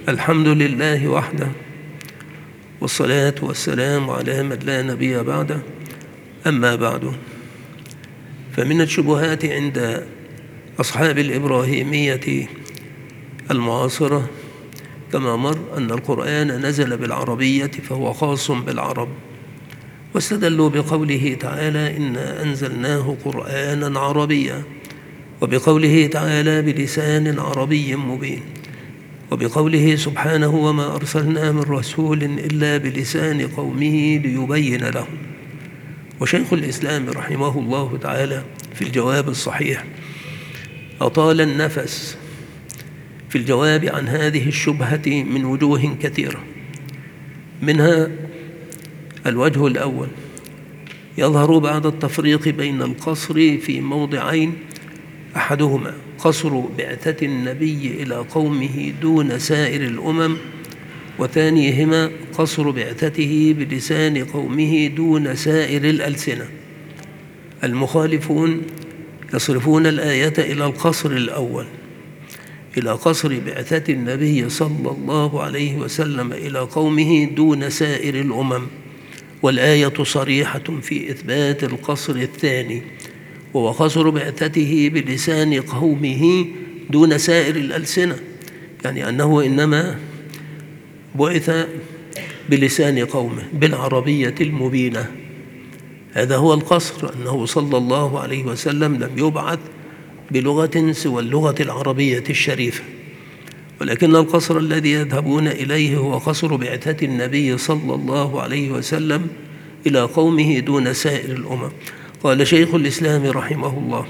الحمد لله وحده، والصلاة والسلام على من لا نبي بعده. أما بعد، فمن الشبهات عند أصحاب الإبراهيمية المعاصرة كما مر أن القرآن نزل بالعربية فهو خاص بالعرب، واستدلوا بقوله تعالى: إنا أنزلناه قرآنا عربيا، وبقوله تعالى: بلسان عربي مبين، وبقوله سبحانه: وما أرسلنا من رسول إلا بلسان قومه ليبين لهم. وشيخ الإسلام رحمه الله تعالى في الجواب الصحيح أطال النفس في الجواب عن هذه الشبهة من وجوه كثيرة، منها الوجه الأول: يظهر بعد التفريق بين القصر في موضعين، أحدهما قصر بعثة النبي إلى قومه دون سائر الأمم، وثانيهما قصر بعثته بلسان قومه دون سائر الألسنة. المخالفون يصرفون الآية إلى القصر الأول، إلى قصر بعثة النبي صلى الله عليه وسلم إلى قومه دون سائر الأمم، والآية صريحة في إثبات القصر الثاني، وهو قصر بعثته بلسان قومه دون سائر الألسنة، يعني أنه إنما بعث بلسان قومه بالعربية المبينة. هذا هو القصر، أنه صلى الله عليه وسلم لم يبعث بلغة سوى اللغة العربية الشريفة. ولكن القصر الذي يذهبون إليه هو قصر بعثة النبي صلى الله عليه وسلم إلى قومه دون سائر الأمم. قال شيخ الإسلام رحمه الله: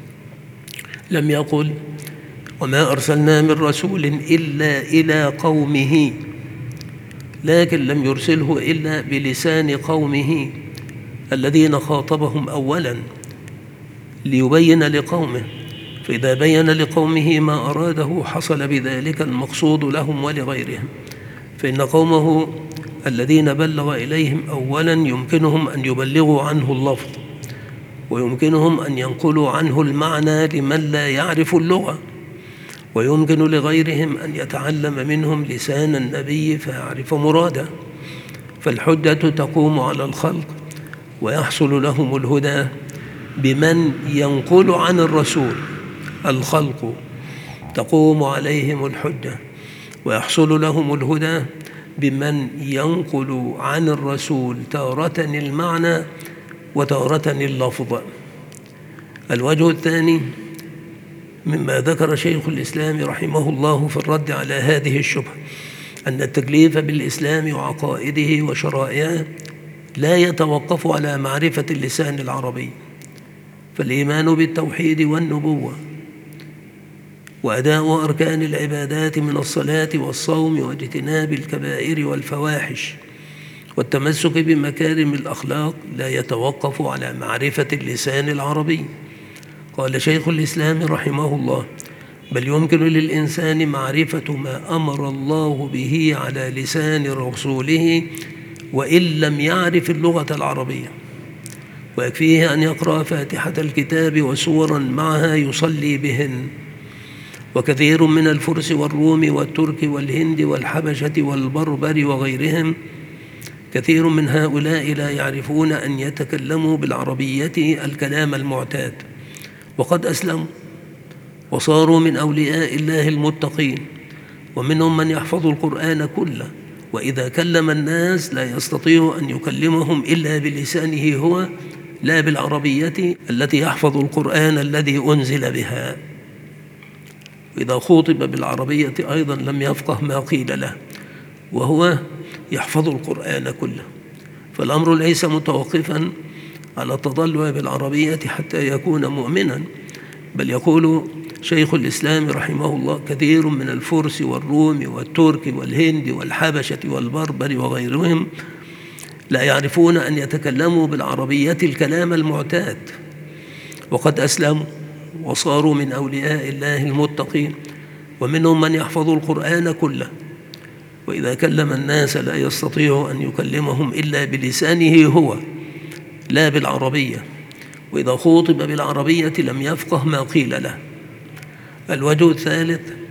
لم يقل وما أرسلنا من رسول إلا إلى قومه، لكن لم يرسله إلا بلسان قومه الذين خاطبهم أولا ليبين لقومه، فإذا بين لقومه ما أراده حصل بذلك المقصود لهم ولغيرهم، فإن قومه الذين بلغ إليهم أولا يمكنهم أن يبلغوا عنه اللفظ، ويمكنهم أن ينقلوا عنه المعنى لمن لا يعرف اللغة، ويمكن لغيرهم أن يتعلم منهم لسان النبي فيعرف مراده. فالحجة تقوم على الخلق ويحصل لهم الهدى بمن ينقل عن الرسول. الخلق تقوم عليهم الحجة ويحصل لهم الهدى بمن ينقل عن الرسول تارة المعنى وتارة اللفظ. الوجه الثاني مما ذكر شيخ الإسلام رحمه الله في الرد على هذه الشبهة أن التكليف بالإسلام وعقائده وشرائعه لا يتوقف على معرفة اللسان العربي، فالإيمان بالتوحيد والنبوة وأداء أركان العبادات من الصلاة والصوم واجتناب الكبائر والفواحش والتمسك بمكارم الأخلاق لا يتوقف على معرفة اللسان العربي. قال شيخ الإسلام رحمه الله: بل يمكن للإنسان معرفة ما أمر الله به على لسان رسوله وإن لم يعرف اللغة العربية، ويكفيه أن يقرأ فاتحة الكتاب وسورا معها يصلي بهن. وكثير من الفرس والروم والترك والهند والحبشة والبربر وغيرهم، كثير من هؤلاء لا يعرفون أن يتكلموا بالعربية الكلام المعتاد، وقد أسلموا وصاروا من أولياء الله المتقين، ومنهم من يحفظ القرآن كله، وإذا كلم الناس لا يستطيع أن يكلمهم إلا بلسانه هو، لا بالعربية التي يحفظ القرآن الذي أنزل بها. وإذا خوطب بالعربية أيضا لم يفقه ما قيل له، وهو يحفظ القرآن كله. فالأمر ليس متوقفا على التضلع بالعربية حتى يكون مؤمنا، بل يقول شيخ الإسلام رحمه الله: كثير من الفرس والروم والترك والهند والحبشة والبربر وغيرهم لا يعرفون أن يتكلموا بالعربية الكلام المعتاد، وقد أسلموا وصاروا من أولياء الله المتقين، ومنهم من يحفظ القرآن كله، وإذا كلم الناس لا يستطيع أن يكلمهم إلا بلسانه هو، لا بالعربية، وإذا خوطب بالعربية لم يفقه ما قيل له. الوجه الثالث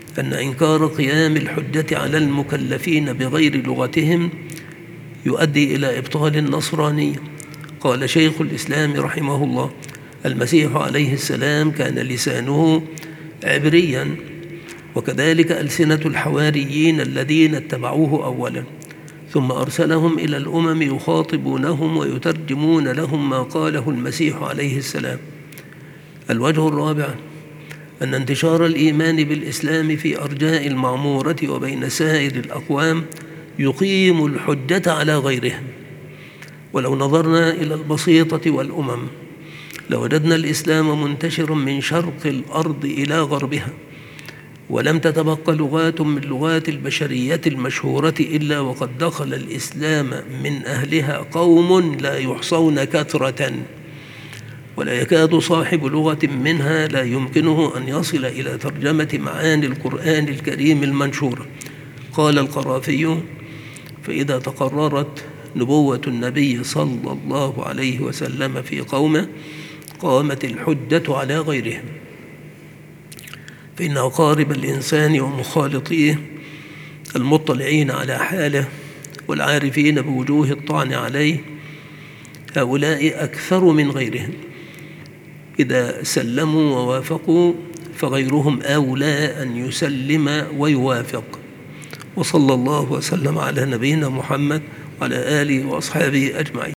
أن إنكار قيام الحجة على المكلفين بغير لغتهم يؤدي إلى إبطال النصرانية. قال شيخ الإسلام رحمه الله: المسيح عليه السلام كان لسانه عبريا، وكذلك ألسنة الحواريين الذين اتبعوه أولا، ثم أرسلهم إلى الأمم يخاطبونهم ويترجمون لهم ما قاله المسيح عليه السلام. الوجه الرابع أن انتشار الإيمان بالإسلام في أرجاء المعمورة وبين سائر الأقوام يقيم الحجة على غيرهم. ولو نظرنا إلى البسيطة والأمم لوجدنا الإسلام منتشرا من شرق الأرض إلى غربها، ولم تتبقى لغات من لغات البشرية المشهورة إلا وقد دخل الإسلام من أهلها قوم لا يحصون كثرة، ولا يكاد صاحب لغة منها لا يمكنه أن يصل إلى ترجمة معاني القرآن الكريم المنشورة. قال القرافي: فإذا تقررت نبوة النبي صلى الله عليه وسلم في قومه قامت الحجة على غيرهم، فإن أقارب الإنسان ومخالطيه المطلعين على حاله والعارفين بوجوه الطعن عليه هؤلاء أكثر من غيرهم. إذا سلموا ووافقوا فغيرهم أولى أن يسلم ويوافق. وصلى الله وسلم على نبينا محمد وعلى آله وأصحابه أجمعين.